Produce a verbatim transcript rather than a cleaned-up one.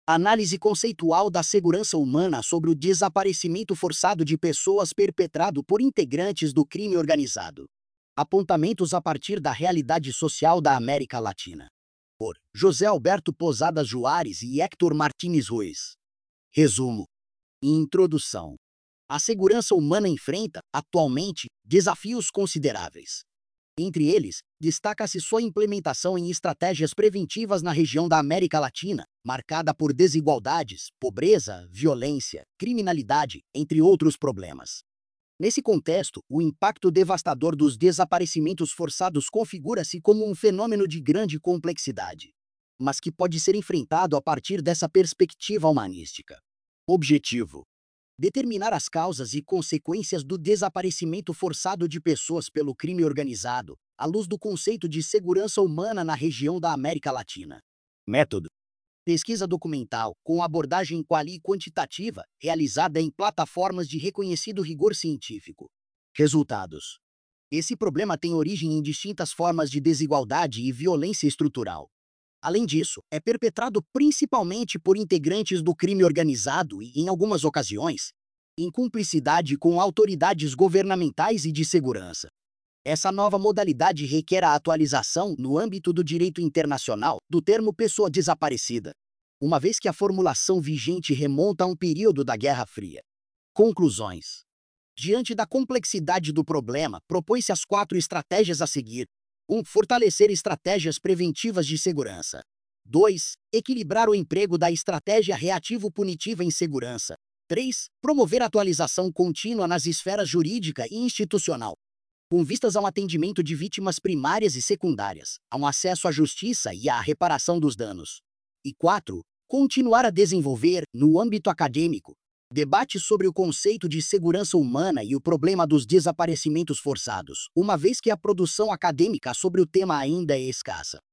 Análise conceitual da segurança humana sobre o desaparecimento forçado de pessoas perpetrado por integrantes do crime organizado. Apontamentos a partir da realidade social da América Latina. Por José Alberto Posadas Juarez e Héctor Martínez Ruiz. Resumo e introdução. A segurança humana enfrenta, atualmente, desafios consideráveis. Entre eles, destaca-se sua implementação em estratégias preventivas na região da América Latina, marcada por desigualdades, pobreza, violência, criminalidade, entre outros problemas. Nesse contexto, o impacto devastador dos desaparecimentos forçados configura-se como um fenômeno de grande complexidade, mas que pode ser enfrentado a partir dessa perspectiva humanística. Objetivo: determinar as causas e consequências do desaparecimento forçado de pessoas pelo crime organizado, à luz do conceito de segurança humana na região da América Latina. Método: pesquisa documental com abordagem quali e quantitativa, realizada em plataformas de reconhecido rigor científico. Resultados: esse problema tem origem em distintas formas de desigualdade e violência estrutural. Além disso, é perpetrado principalmente por integrantes do crime organizado e, em algumas ocasiões, em cumplicidade com autoridades governamentais e de segurança. Essa nova modalidade requer a atualização, no âmbito do direito internacional, do termo pessoa desaparecida, uma vez que a formulação vigente remonta a um período da Guerra Fria. Conclusões: diante da complexidade do problema, propõe-se as quatro estratégias a seguir. um Fortalecer estratégias preventivas de segurança. dois Equilibrar o emprego da estratégia reativo-punitiva em segurança. três Promover atualização contínua nas esferas jurídica e institucional, com vistas ao atendimento de vítimas primárias e secundárias, ao acesso à justiça e à reparação dos danos. E quatro Continuar a desenvolver, no âmbito acadêmico, debate sobre o conceito de segurança humana e o problema dos desaparecimentos forçados, uma vez que a produção acadêmica sobre o tema ainda é escassa.